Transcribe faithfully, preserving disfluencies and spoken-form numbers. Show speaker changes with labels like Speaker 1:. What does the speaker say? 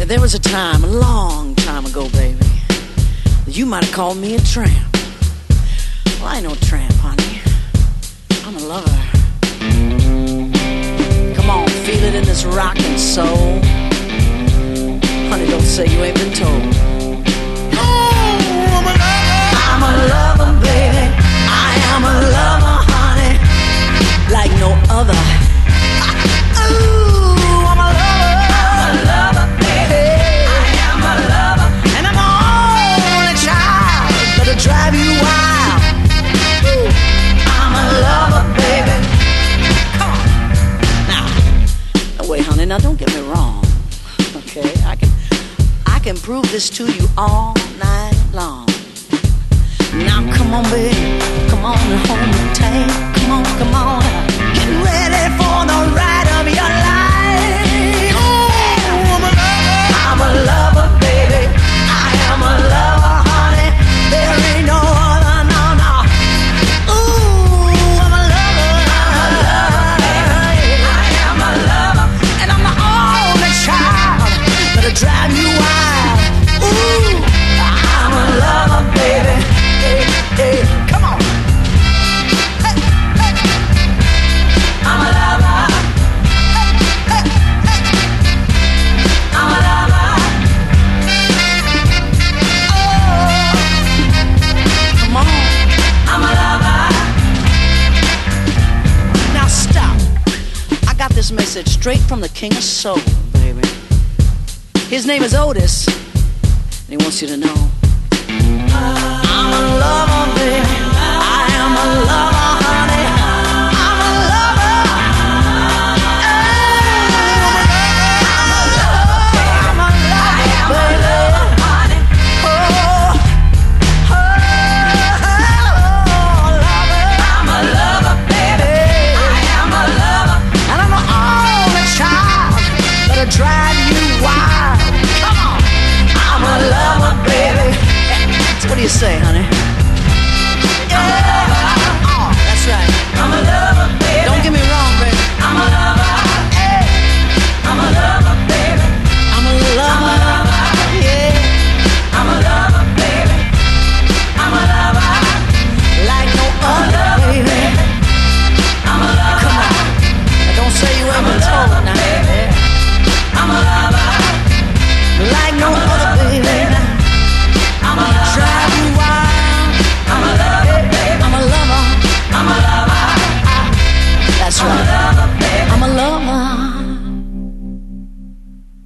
Speaker 1: There was a time, a long time ago, baby, you might have called me a tramp. Well, I ain't no tramp, honey. I'm a lover. Come on, feel it in this rockin' soul. Honey, don't say you ain't been told. Oh, I'm a lover. I'm a lover, baby. I am a lover, honey, like no other. Ooh, I'm a lover. I'm a lover, baby. I am a lover. And I'm only child that'll drive you wild. Ooh, I'm a lover, baby. Come on. Now, now, wait, honey, now don't get me wrong. Okay, I can, I can prove this to you all night long. Now, come on, baby, come on and hold me tight. Come on, come on, get ready for the ride of your life. Oh, I'm a lover. I'm a lover, baby. I am a lover, honey. There ain't no other, no, no. Ooh, I'm a lover. I'm a lover, baby. I am a lover. And I'm the only child that'll drive you wild. Ooh, I'm a lover, baby. Hey, hey, come on. Hey, hey. I'm a lover. Hey, hey, hey. I'm a lover. Oh, come on. I'm a lover. Now stop. I got this message straight from the King of Soul, baby. His name is Otis, and he wants you to know. I'm a lover, baby. I am a lover, honey. I'm a lover. I'm a lover. I'm a lover, honey. Oh, oh, lover. I'm a lover, baby. I am a lover, and I'm the only child that'll drive you wild. Come on, I'm a lover, baby. What do you say, honey? Yeah. Oh, that's right. I'm a lover, baby. Don't get me wrong, baby. I'm a lover. Hey. I'm a lover, baby. I'm a lover. Yeah. I'm a lover, baby. I'm a lover. Like no other, baby. I'm a lover. Come on. Now don't say you ain't been told now. Baby. I'm a lover. Like no other, baby. I'm a lover. Drive you wild. I'm a lover, baby. I'm a lover. I'm a lover. That's right.